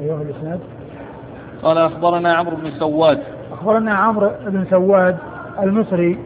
أيها الإسناد. قال أخبرنا عمرو بن سواد. أخبرنا عمرو بن سواد المصري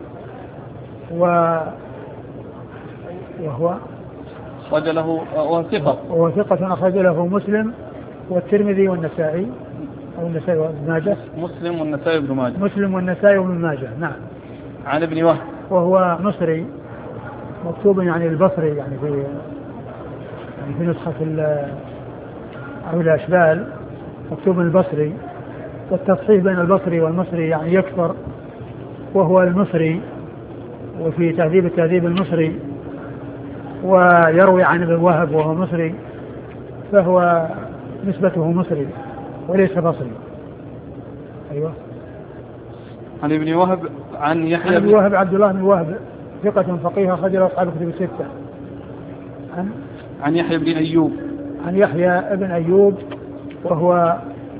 وهو أخرج له وهو ثقة أخرج له مسلم والترمذي والنسائي أو النسائي وابن ماجه. مسلم والنسائي وابن ماجه. نعم. عن ابن وهب وهو مصري مكتوب يعني البصري يعني في نسخة أو الأشبال مكتوب البصري، والتصحيح بين البصري والمصري يعني يكثر، وهو المصري، وفي تهذيب التهذيب المصري، ويروي عن ابن وهب وهو مصري، فهو نسبته مصري وليس بصري. أيوة. عن ابن وهب عن يحيى بن وهب عبد الله بن وهب ثقة فقيه أخرج له أصحاب الكتب الستة. عن يحيى بن أيوب. عن يحيى بن أيوب وهو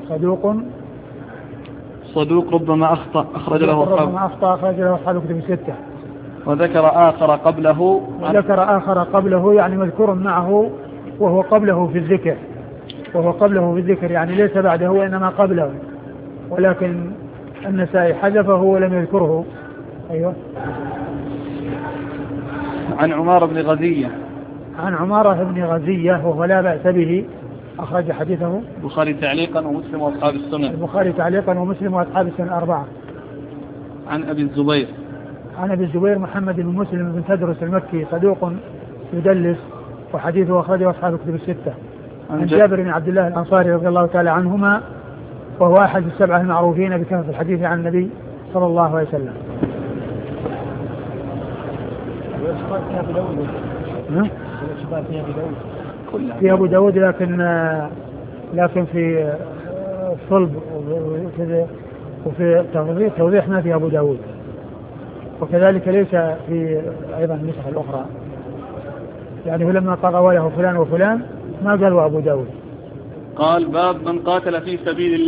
صدوق ربما أخطأ أخرج له أصحاب الكتب الستة. وذكر آخر قبله يعني مذكور معه وهو قبله في الذكر يعني ليس بعده وإنما قبله، ولكن النسائي حذفه ولم يذكره. أيوة. عن عمارة بن غزية وهو لا بأس به، أخرج حديثه البخاري تعليقا ومسلم وأصحاب السنن الأربعة. عن أبي الزبير محمد بن مسلم بن تدرس المكي صدوق يدلس وحديثه أخرجه أصحاب الكتب الستة. عن جابر بن عبد الله الأنصاري رضي الله تعالى عنهما وهو أحد السبعة المعروفين بكثرة الحديث عن النبي صلى الله عليه وسلم. في أبو داود لكن في الصلب وفي توضيح ما في أبو داود، وكذلك ليس في أيضا النسخ الأخرى، يعني لما قال رواه فلان وفلان ما قال أبو داود. قال باب من قاتل في سبيل الله.